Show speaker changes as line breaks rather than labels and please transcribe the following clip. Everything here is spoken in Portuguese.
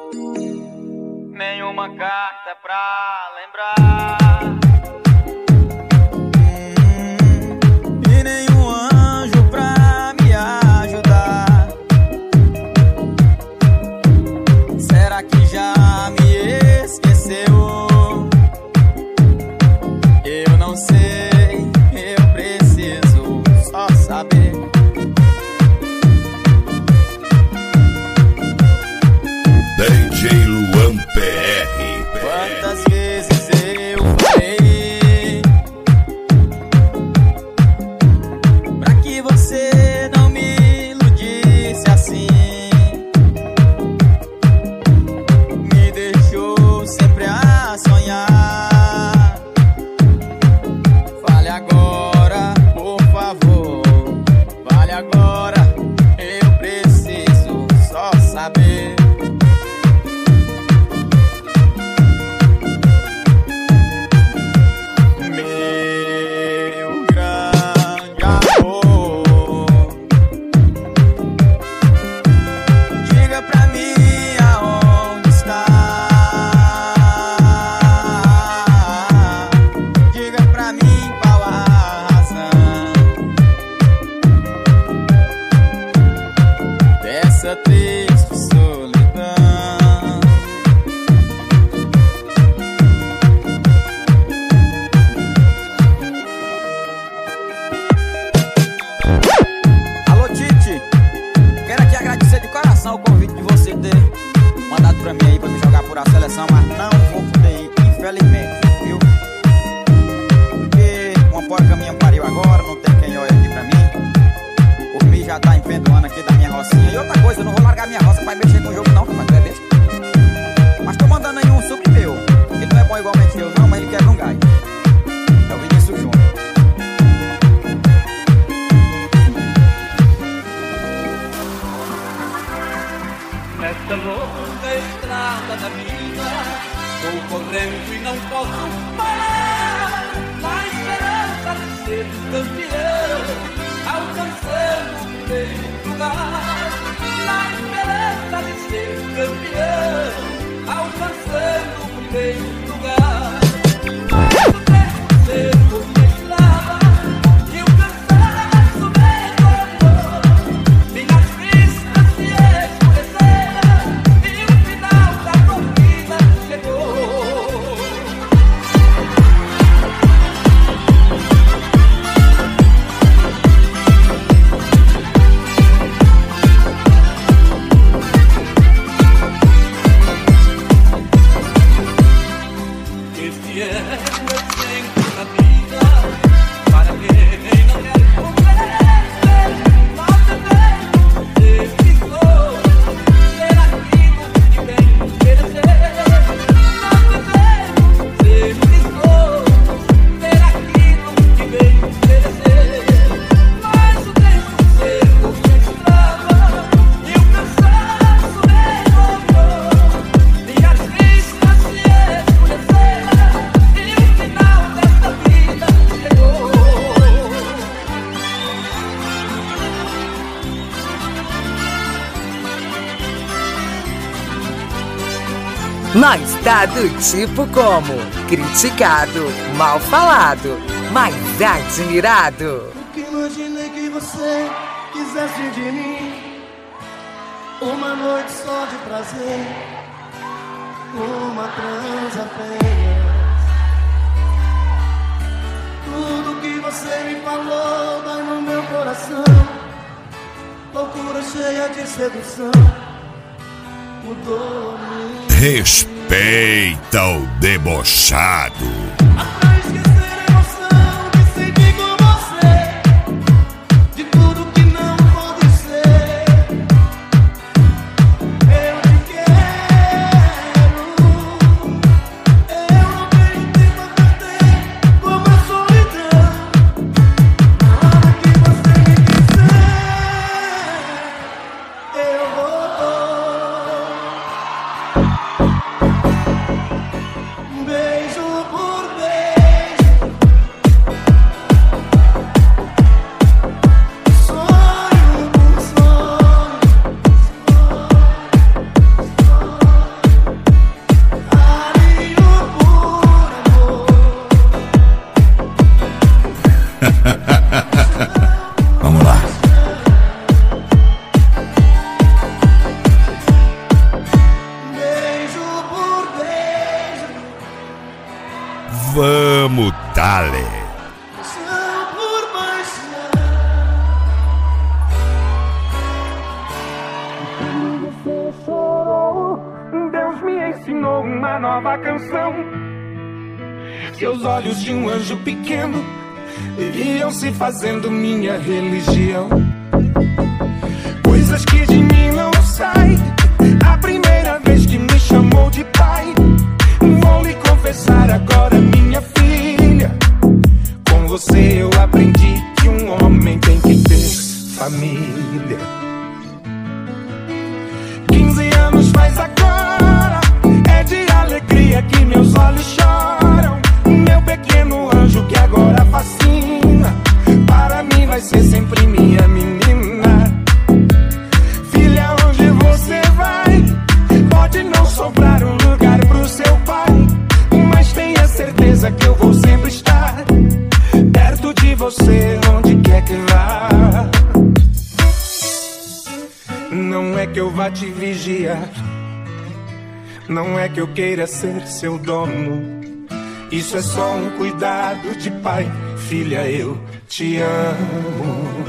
Nenhuma carta pra lembrar.
E nenhum anjo pra me ajudar. Será que já me esqueceu? Eu não sei, eu preciso só saber.
DJ Luan PR.
Quantas vezes eu falei pra que você não me iludisse assim? Me deixou sempre a sonhar. Fale agora, por favor. Fale agora, eu preciso só saber. Meu grande amor, diga pra mim aonde está. Diga pra mim qual a razão dessa triste solidão. Alô, Tite, quero aqui agradecer de coração o convite de você ter mandado pra mim aí pra me jogar por a seleção, mas não vou poder ir, infelizmente, viu? Porque uma porca minha pariu agora, não tem quem olhe aqui pra mim. Por mim já tá empendoando aqui da minha rocinha. E outra coisa, eu não vou largar minha roça pra mexer com o jogo não, rapaz, tu é besta. Mas tô mandando aí um suco meu. Ele não é bom igualmente eu não, mas ele quebra um galho. É o Vinícius Júnior.
Nesta longa estrada da vida, vou correndo e não posso parar. Na esperança de ser campeão, alcançando o primeiro lugar. Na esperança de ser campeão, alcançando o primeiro lugar. Mas o terceiro me estrada e o cansaço me dominou. Minhas vistas se escureceram e o final da corrida chegou. Este é o meu tempo na vida, para quem não quer compreender. Mas devemos ser dignos, ser aquilo que bem merecer. Nós devemos ser dignos, ser aquilo que bem merecer. Mas o tempo seco me estrava e o cansaço me dominou. Minhas vistas se escureceram e o final desta vida chegou.
Nós tá do tipo como criticado, mal falado, mas admirado.
Nunca imaginei que você quisesse de mim uma noite só de prazer, uma transa apenas. Tudo que você me falou dói no meu coração. Loucura cheia de sedução mudou-me.
Respeita o debochado.
Pra esquecer a emoção que senti com você, de tudo que não pode ser. Eu te quero, eu não tenho tempo a perder como a solidão. Na hora que você me quiser, eu vou. Beijo por beijo.
vamos, dale.
Deus me ensinou uma nova canção. Seus olhos de um anjo pequeno iriam se fazendo minha religião. Coisas que de mim não saem. A primeira vez que me chamou de pai. Vou lhe confessar agora, minha filha. Com você eu aprendi que um homem tem que ter família. 15 anos faz agora. É de alegria que meus olhos choram. Meu pequeno anjo que agora fascina. Para mim vai ser sempre minha menina. Filha, onde você vai? Pode não sobrar um lugar pro seu pai, mas tenha certeza que eu vou sempre estar perto de você, onde quer que vá. Não é que eu vá te vigiar, não é que eu queira ser seu dono. Isso é só um cuidado de pai. Filha, eu te amo.